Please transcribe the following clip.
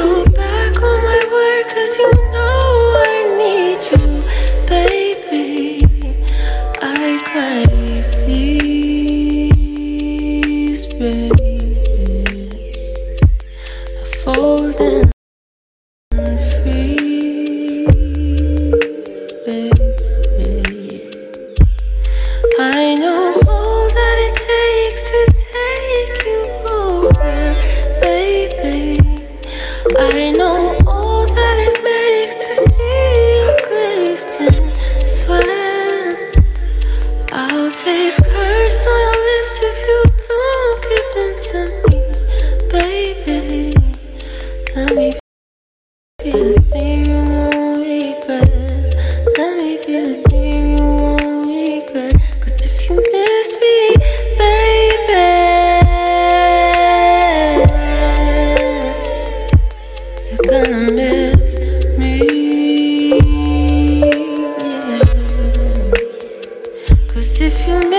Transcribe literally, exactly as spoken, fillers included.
go back on my word, cause you know I need you, baby. I cry, please, baby. I fold and free, baby. I know all that it takes to take you over, baby. I know all that it makes to see you glazed in sweat. I'll taste curse on your lips if you don't give in to me, baby. Let me be the thing you won't regret. Let me be the thing you won't regret. Cause if you miss me, baby, you're gonna miss me, yeah. Cause if you miss